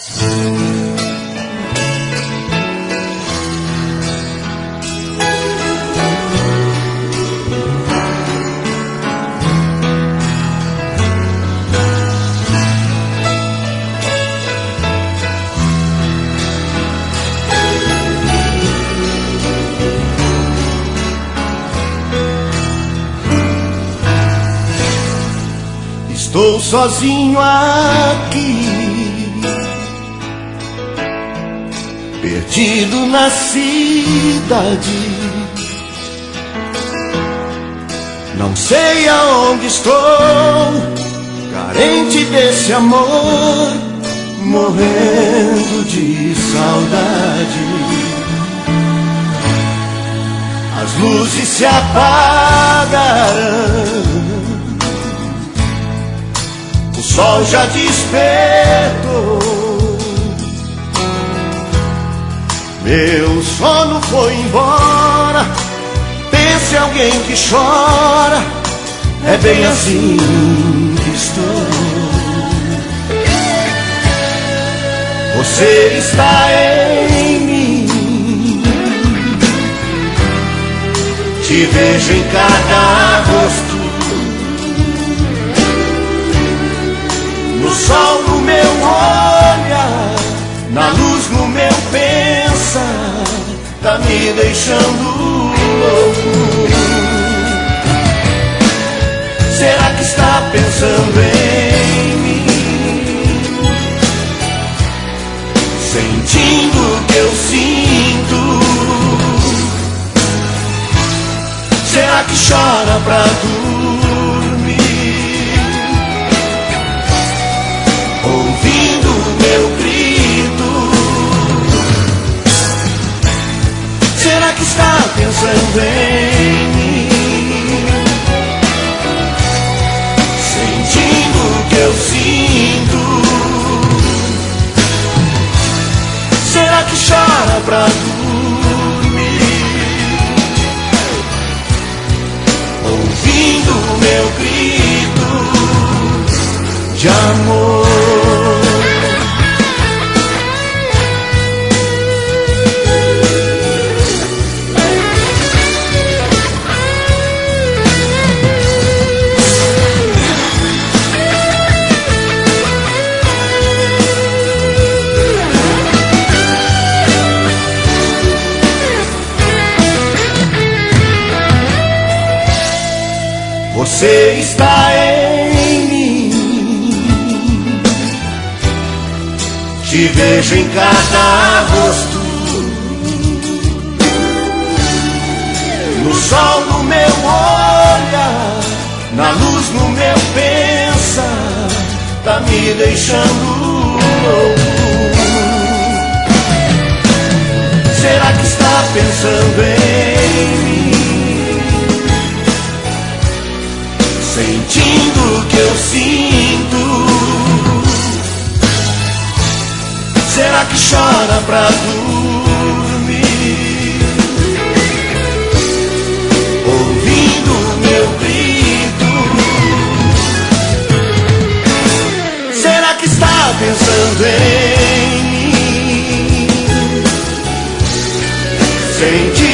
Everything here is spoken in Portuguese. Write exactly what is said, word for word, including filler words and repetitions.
Estou sozinho aqui, perdido na cidade. Não sei aonde estou, carente desse amor, morrendo de saudade. As luzes se apagaram, o sol já despertou, meu sono foi embora. Pense alguém que chora, é bem assim que estou. Você está em mim, te vejo em cada rosto, no sol no meu olhar, na luz no meu pensar, tá me deixando louco. Será que está pensando em mim, sentindo o que eu sinto? Será que chora pra dormir, ouvindo o meu grito? Será que está pensando em mim, sentindo o que eu sinto? Será que chora pra dormir, ouvindo o meu grito de amor? Você está em mim, te vejo em cada rosto, no sol no meu olhar, na luz no meu pensar, tá me deixando louco. Será que está pensando em mim, sentindo o que eu sinto? Será que chora pra dormir, ouvindo o meu grito? Será que está pensando em mim, sentindo